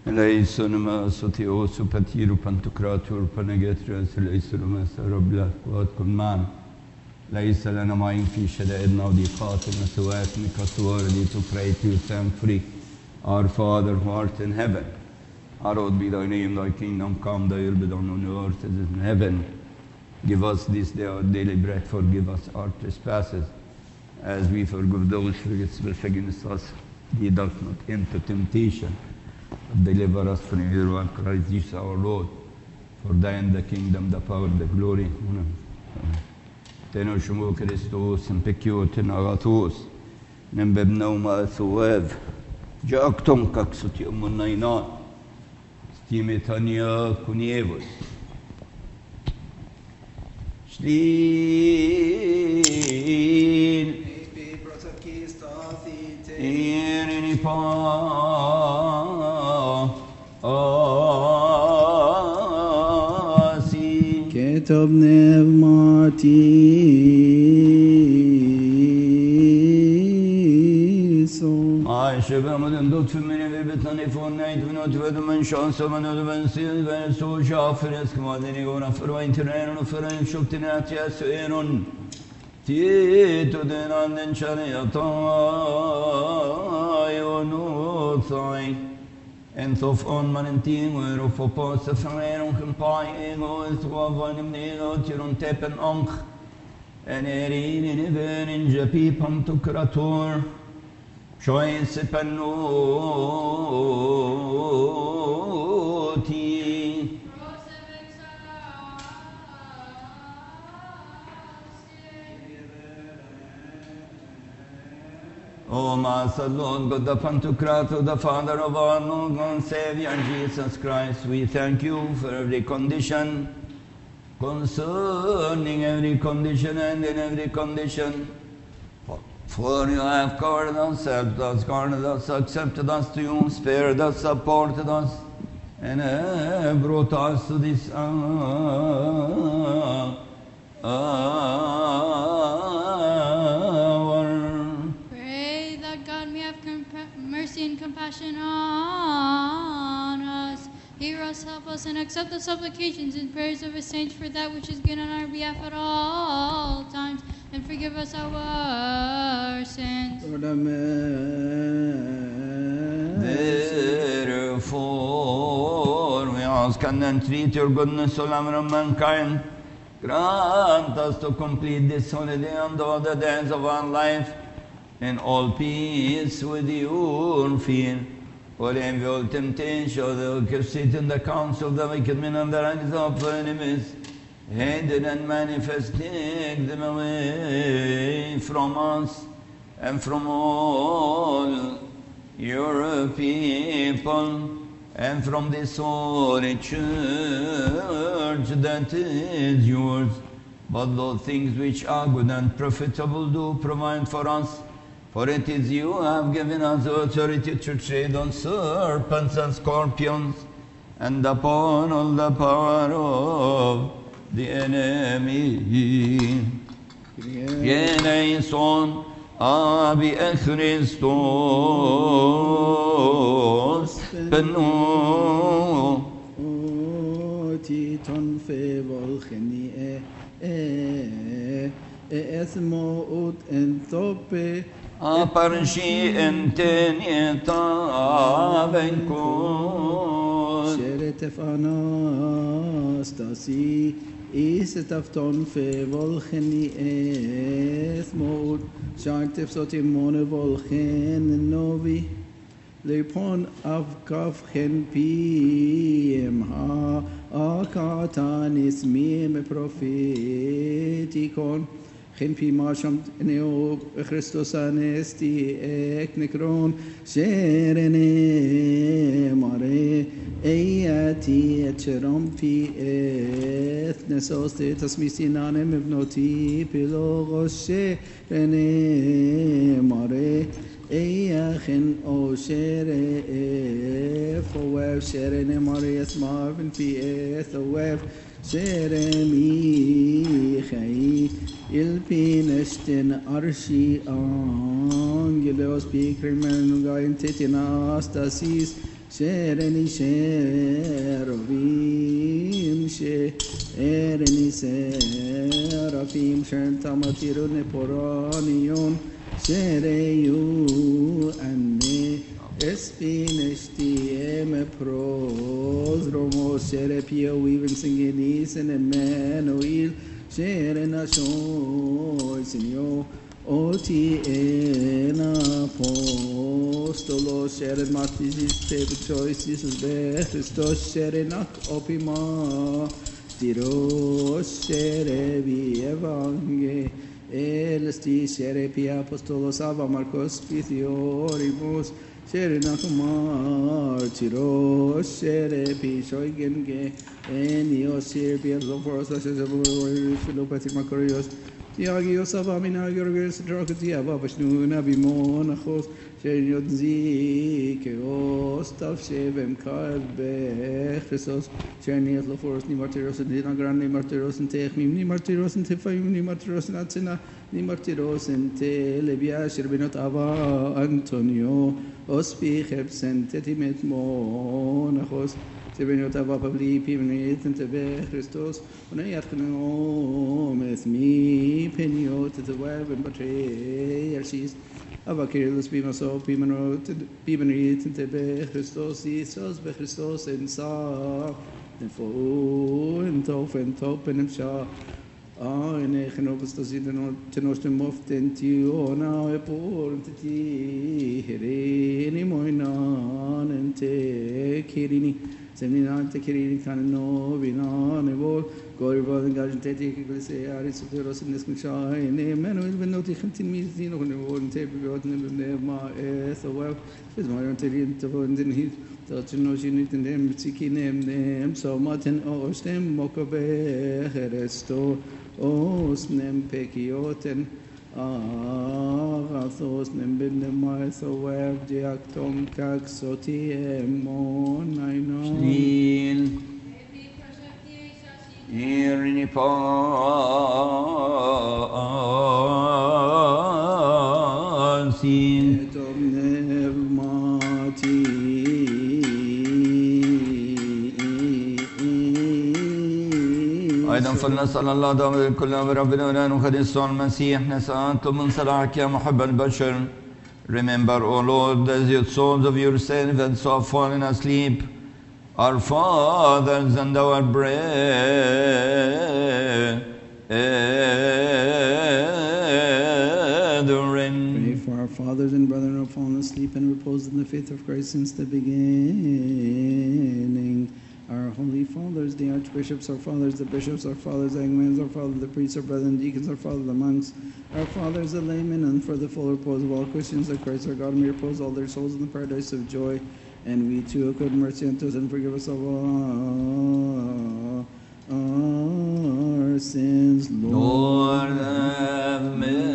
Eleison Sotios, Patiru, Pantocratur, Panegetrius, Eleison, Sarabla, God command. ليس لنا معين في شدائدنا وضيقاتنا سواتك worthy to pray to you thankfully. Our Father who art in heaven, hallowed be thy name, thy kingdom come, thy will be done on earth as in heaven. Give us this day our daily bread, forgive us our trespasses, as we forgive those who trespass against us. Lead us not into temptation, but deliver us from evil. Christ Jesus our Lord. For thine the kingdom, the power, the glory. Tenor Shumo Christos, and Pecutin Agathos, Nembebnauma Thuev, Jacton Caxutium Munaina, Stimetania Cunievus. Stin Irinipa Asi Ketab Nevmati I Shiva Madam Doctor Mini Vibitani for night, we not whether man chance of another man seals when so sharp for us, Commanding on a furrow terrain of a shocked in at yes, Aaron. Tito den anden chariota, no thigh. And so on man and team were of a post of fire on company, goes to a one in the on tap and onk. And in even in Japi pump to Krator. Choice Panuti. O Master Lord God, the Pantocrator, the Father of our Lord and Savior Jesus Christ, we thank you for every condition, concerning every condition and in every condition. For you have covered us, helped us, guarded us, accepted us to you, spared us, supported us, and have brought us to this hour. Pray that God may have mercy and compassion on us. Hear us, help us, and accept the supplications and prayers of his saints for that which is good on our behalf at all times. And forgive us our sins. Therefore, we ask and entreat your goodness, O Lamb of mankind. Grant us to complete this holiday and all the days of our life in all peace with you, fear. For envy, all temptation, the cursed in the counsel of the wicked men and the ranks of enemies. Hidden and manifesting them away from us and from all your people and from this holy church that is yours. But those things which are good and profitable do provide for us. For it is you who have given us authority to tread on serpents and scorpions and upon all the power of the enemy. Eleison Abi Christos Benu Titon Fevol Cheni Esmo ut entope Aparshi entenieta venkun Sheretef Anastasi Isetafton Fevol Cheni Esmo ut Shartef Sotimone Volchen Novi Lepon Avkaf Chen Piem Ha Akatan Ismim Prophetikon Chen Pi Masham Neo Christos Anesti Ek Nekron Sherene Mare Eyati Echerom Pi Ethnesos Tasmisinanem Evnoti Pilogos Sherene Mare Eyachen O Shere Fowev Sherene Mare Esmarvin Pi Ethowev Sheremi Chai Ilpineshtin Arshi Angelos Pikrimen Gain Titinas Tasis Shereni Sherobim Shereni Serafim Sher Tamatirun Poranion Shereyu Ane Espinesti Pros Romos Sherepio even singing and Emmanuel Sherenashon Senor Oti en apostolos sheren martisis tebe choices be Christos sherenak opima tiros sherevi evange elesti sherepi apostolos ava Marcos Pithioribus sherenak martiros sherepi shoigenge enios sherepi loforos philopathic macarios Tiagios Avamina Gorgos Drogatia Babashnuna Bimon Achos Sheriot Zikeos Tav Shevem Kalbe Jesus Sherniat Loforos Nimartiros and Dinagran Nimartiros and Techmim Nimartiros and Tifaim Nimartiros and Atsina Nimartiros and Telebia Sherbinot Ava Antonio Ospi Hebsen Tetimet Monachos Sebenot Ava Pabli Pimenit and Tebe Christos Unayatkanom me Peniot the web and Batre Yershis Avakirus Bimaso Pimenit and Tebe Christos Isos Be Christos and Sa and Fo and Tof and Top and Sha in Echenopus Tenostem of Tentiona Epor and Titi Herini Moinan and Tekirini 79 Tekirini Canano Vina Nevo Gorba and Gajanteti Ecclesia Aristotelos in this Misha in Emmanuel Venoti Cantimizino and Tape Nema Ethel is my Ontarian Tavon Heat Tachinosin in them Tsiki name so Martin Ostem Mokabe Heresto Osnem Pekioten Athos Nembin the Mytho Web Diactom Caxoti Emon Nino Irini Pansin Etom Nevmati أيضا فلنسأل الله دائما كلنا بربنا ونحن يسوع المسيح نسألكم من صلاحك يا محب البشر. Remember, O Lord, the souls of your servants who have fallen asleep, our fathers and our brethren. Pray for our fathers and brethren who have fallen asleep and reposed in the faith of Christ since the beginning. Our holy fathers, the archbishops, our fathers, the bishops, our fathers, the angmans, our fathers, the priests, our brethren, deacons, our fathers, the monks, our fathers, the laymen, and for the full repose of all Christians, that Christ our God may repose all their souls in the paradise of joy. And we too, have good mercy unto us and forgive us of all our sins, Lord, have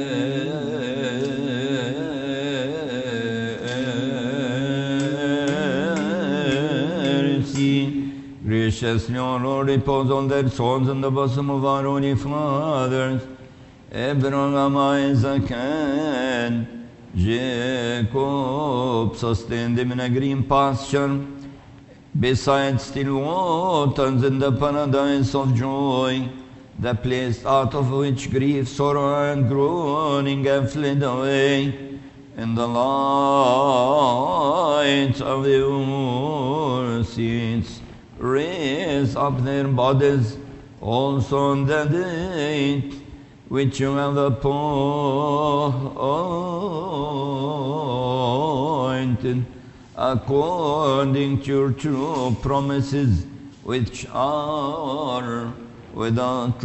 mercy. Gracious Lord, repose on their souls in the bosom of our holy fathers, Abraham, Isaac, and Jacob. Sustain them in a green pasture, beside still waters in the paradise of joy, the place out of which grief, sorrow, and groaning have fled away, in the light of your saints. Raise up their bodies also on the day which you have appointed, according to your true promises, which are without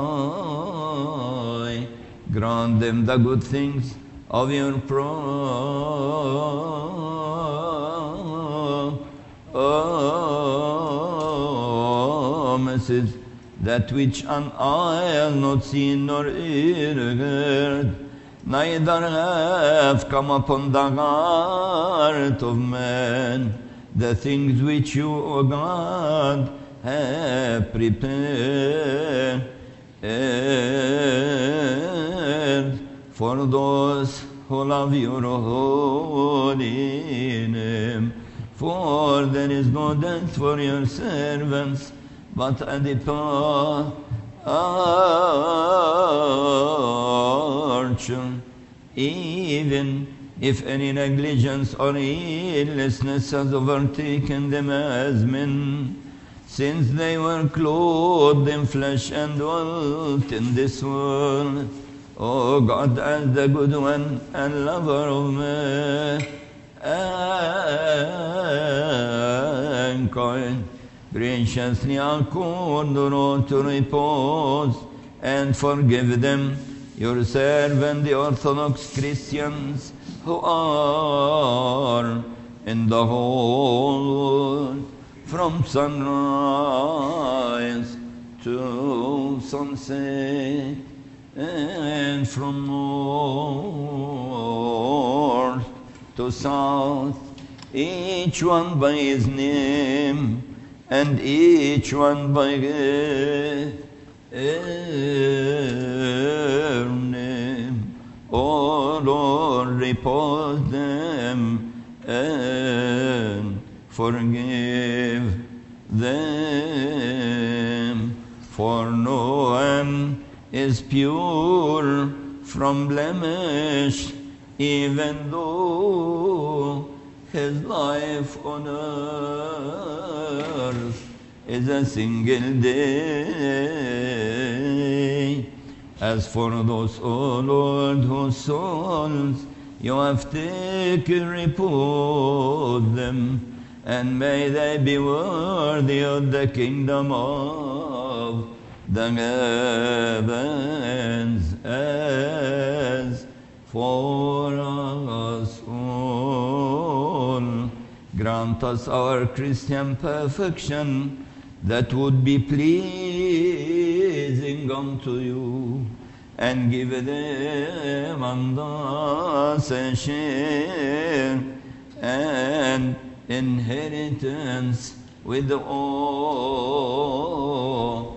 lie. Grant them the good things of your promises, that which an eye has not seen nor ear heard, neither have come upon the heart of man, the things which you, O God, have prepared for those who love your holy name. For there is no death for your servants, but a departure, even if any negligence or heedlessness has overtaken them as men, since they were clothed in flesh and dwelt in this world. O God, as the good one and lover of mankind, graciously accord the road to repose and forgive them, your servant, the Orthodox Christians, who are in the whole world, from sunrise to sunset, and from north to south, each one by his name, and each one by his name. O Lord, repose them and forgive them, for no one is pure from blemish, even though his life on earth is a single day. As for those, O Lord, whose souls you have taken, repose them, and may they be worthy of the kingdom of the heavens, as for us all. Grant us our Christian perfection, that would be pleasing unto you, and give them and us a share and inheritance with all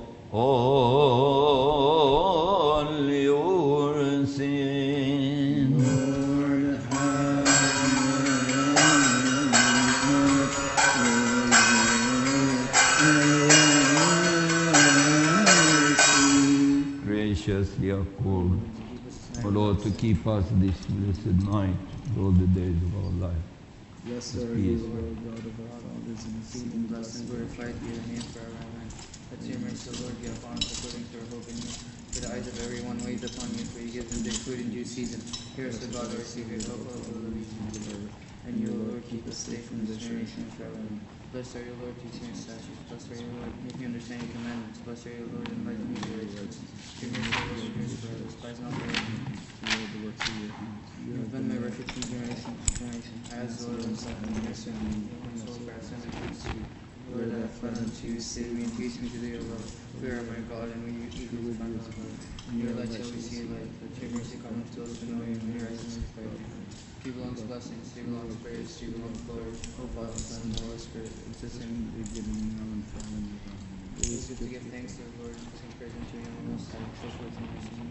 your sins. Lord, have mercy. Graciously accord, O Lord, to keep us this blessed night, all the days of our life. Blessed are you, Lord God of our fathers, and Seed and blessed and glorified be your name forever. Amen. Let your mercy, Lord, be upon us according to our hope in you. For the eyes of everyone wait upon you, for you give them their food in due season. Hear us, O God, our Savior, help us, O Lord, and you, O Lord, keep us safe from this generation forever. Blessed are you, Lord, teaching your statutes. Blessed are you, Lord, making understand your commandments. Blessed are you, Lord, enlighten me to your truths. Your mercy, Lord, endures forever. Despise not the Lord. You have been my refuge from generation to generation. I ask the Lord himself in mercy on me. My soul cries and my praise to you. Lord, I have fled unto you. Save me and teach me to do your will. We are my God, and we eagerly find our God. In your light shall we see light. Let your mercy come unto us to know you, and your eyes to fight you. To you belongs blessings, to you belongs praise, to you belongs glory. O Father, Son, and Holy Spirit, it's the same beginning, now and forever. It is good to give thanks to the Lord, to sing praise unto you, and most high, so forth and mercy.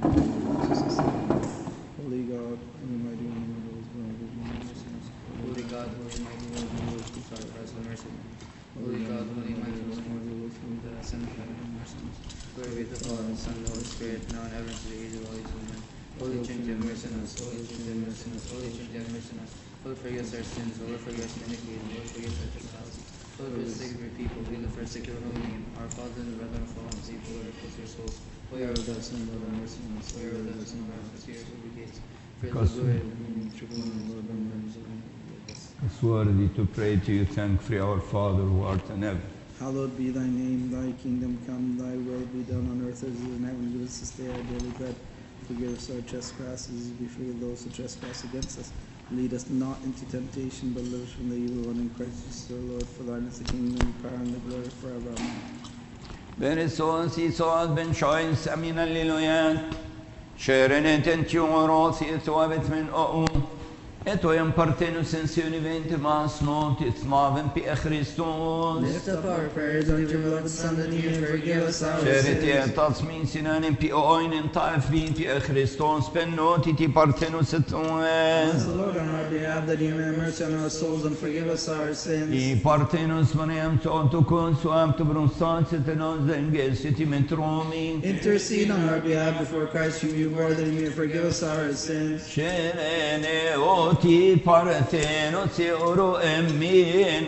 Holy God, holy mighty one, who knows well, Holy God, holy mighty one, who rules the God, Christ, have mercy. Holy God, holy mighty one, who rules the Son of heaven, have mercy. Glory be to the Father, and Son, and Holy Spirit, now and ever, to the age of all ages. Amen. Holy Trinity, have mercy on us. Holy Trinity, have mercy on us. Holy Trinity, have mercy on us. Lord, forgive us our sins. Lord, forgive us our iniquities. Lord, forgive us our trespasses. Lord, for the sake of your people, heal the first sake of your holy name. Our Father and the brethren of fallen asleep, Lord, close your souls. Holy are with us, and Lord, have mercy on us. Holy are with us, and Lord, have mercy on us. Holy gates, praise the glory of the true one, Lord, have mercy on us. It's worthy to pray to you, thankfully, our Father who art in heaven. Hallowed be thy name, thy kingdom come, thy will be done on earth as it is in heaven. Give us this day our daily bread. Forgive us our trespasses, as we forgive those who trespass against us. Lead us not into temptation, but deliver us from the evil one. In Christ Jesus our Lord, for thine is the kingdom, the power, and the glory forever. Amen. Beresos Isos ben Shoin Samin Alleluia. Sharon and Tentio Rosi Soabit min O. et oiam partenus sensione vente mas notis mavem pia Christus. Lift up our prayers unto your beloved Son, that he may forgive us our Charity sins. et tasmin sinanem pia oinen taef vin pia Christus penoti ti partenus et Ask oes. the Lord on our behalf that he may have mercy on our souls and forgive us our sins. I partenus maneam totukun suam to bronsat et nos dengesiti metromi. Intercede on our behalf before Christ whom you bore, that he may forgive us our sins. Sherene oti partenus euro emmin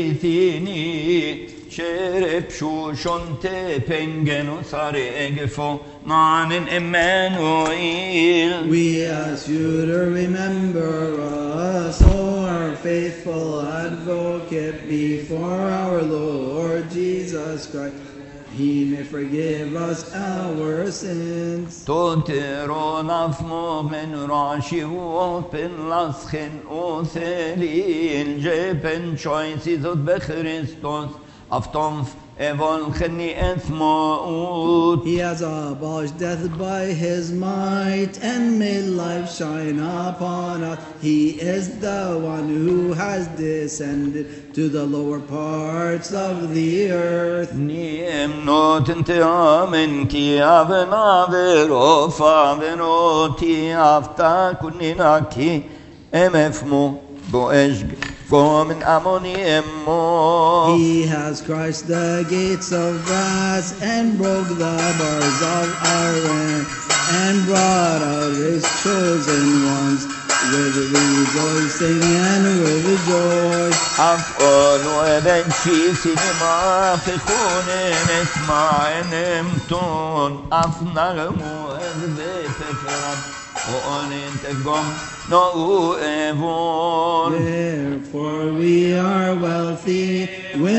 alithini. Sherep shushonte pengenus aregefo manen Emmanuel. We ask you to remember us, O our faithful advocate, before our Lord Jesus Christ. He may forgive us our sins. Toteron afmo men rashi open laschen othelin jepen choices of Christos aftomf evol cheni ethmout. He has abolished death by his might and made life shine upon us. He is the one who has descended to the lower parts of the earth. Niem noten te amen ki aven avero favero ti afta kunina ki emefmo boesh gomen amoni emmo. He has crushed the gates of brass and broke the bars of iron and brought out his chosen ones with rejoicing and with joy. أفعل وبنشي سينما في خونين اسمعين امتون أفنغمو أذبت فرم وأنين تقوم نو إيفون. Therefore we are wealthy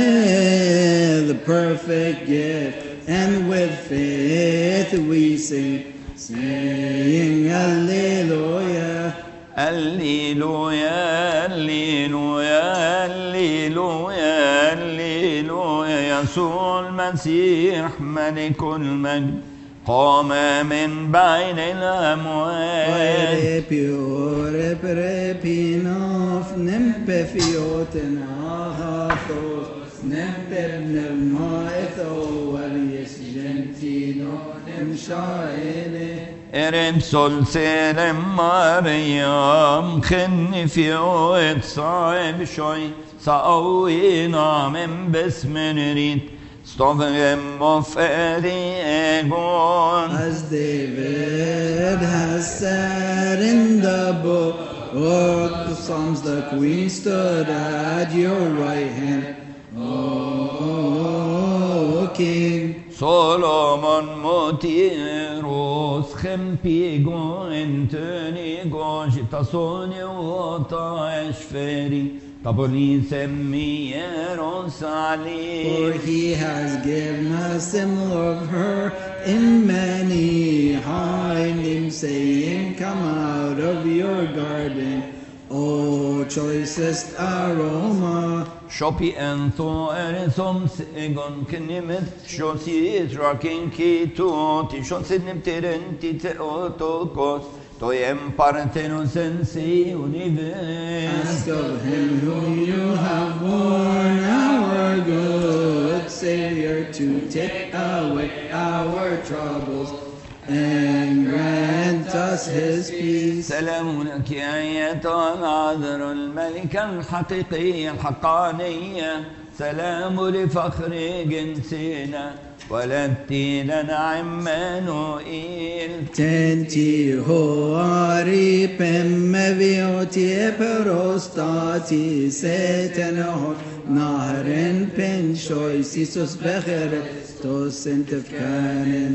with perfect gift, and with faith we sing, saying Alleluia. Alleluia, Alleluia, Alleluia, Alleluia. يسوع المسيح ملك المجد قام من بين الأموات. Ore prepinof nempe fioten ahathos nempe pneumaetho alies gentino nem shaene. Erem sol serem Mariam خن في وقت صعب شوي سأوينا من بسم نريد Stovem of Egon. As David has said in the book of Psalms, the queen stood at your right hand, O King. Solomon motiros خمبيغو انتنيغو جتاسوني وطا اشفري تابولي سمي يروسالي. For he has given us similar of her in many hiding, saying, come out of your garden, O choicest aroma. Shopi ento erisom segon knimet shosi trakin kito ti shosim terenti te otokos toyem parthenos sensi universe. Ask of him whom you have born, our good Savior, to take away our troubles and grant us his peace. سلام لك يا أيتها العذراء الملكة الحقيقية الحقانية. سلام لفخر جنسنا ولدت لنا عمانوئيل. Tenti hoari pemmevioti perostati setenahor nahren penshois Isus becherestos entefkanen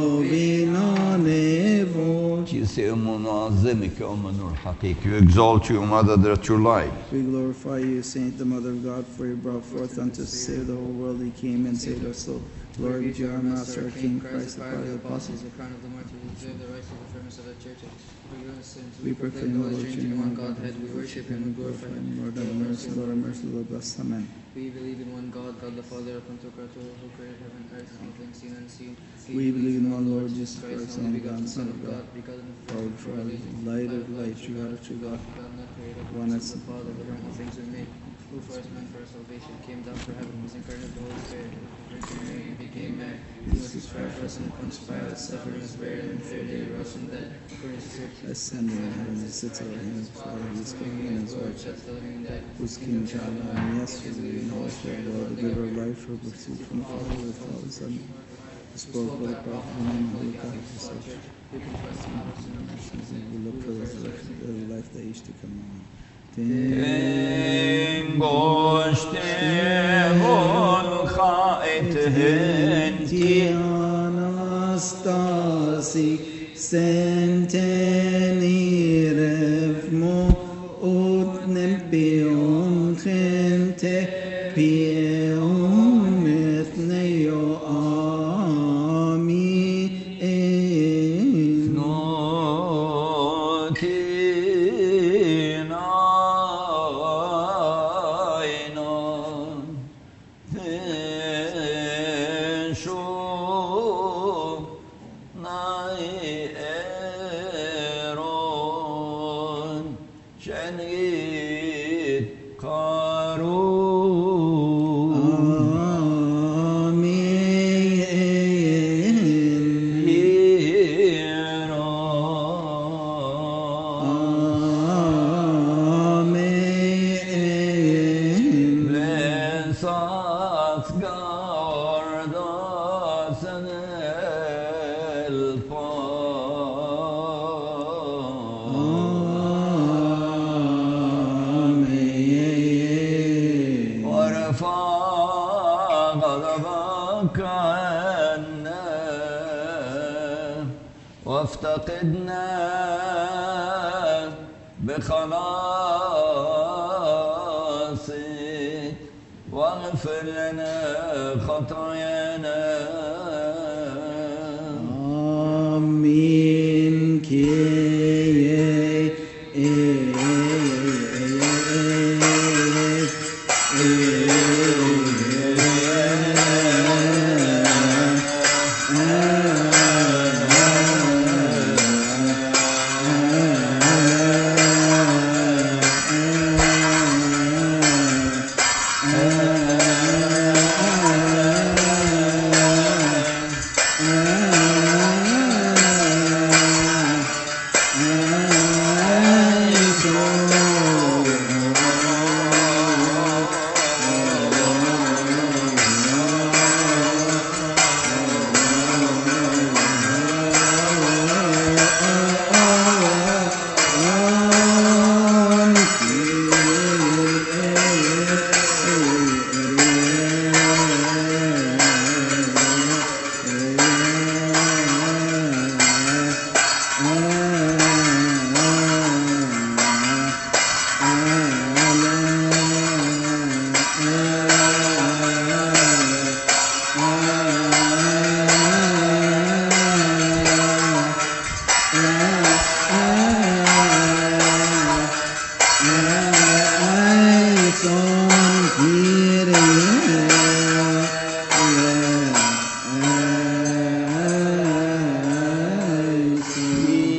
novinonevot. يسمون عظمك أم النور الحقيقي. We exalt you, Mother, that your light. We glorify you, Saint, the Mother of God, for you brought forth unto us to save the whole world. He came and saved our soul. Glory be to our Master, our King, Christ, the Father of the Apostles. The crown of the martyrs, deserve the rights of the firmness of the churches. Forgive us sins. We proclaim the Lord Trinity, one Godhead. We worship Him, we glorify Him. Lord have mercy, Lord have mercy, Lord bless. Amen. We believe in one God, God the Father, Pantocrator, who created heaven and earth, and all things seen and unseen. We believe in one Lord Jesus Christ, only only begotten Son Son of God, begotten of God God, for all light of light, true God of true God, God not created, one one as the Father, the realm of things were made, who for us meant for our salvation, came down from heaven, was incarnate of the Holy Spirit, Virgin Mary, and became man. He was crucified for us and Pontius Pilate, suffered and was buried, and the third day rose from the dead, according to Scripture. ascending in heaven, and sits at the right hand of the Father, who is King and is Lord, Lord, judge the living and dead. whose kingdom shall not and yes, we believe in the Holy Spirit, Lord, the giver of life, who proceeds from the Father, with the Father, Son, who spoke by the prophet, and in the Holy God, who said, We confess and our sin and our sins. we look for the resurrection of the life that is to come. Anastasi sentenirevmo utnebion gente pium ethneo ami وافتقدنا بخلاصك واغفر لنا خطايانا آمين كي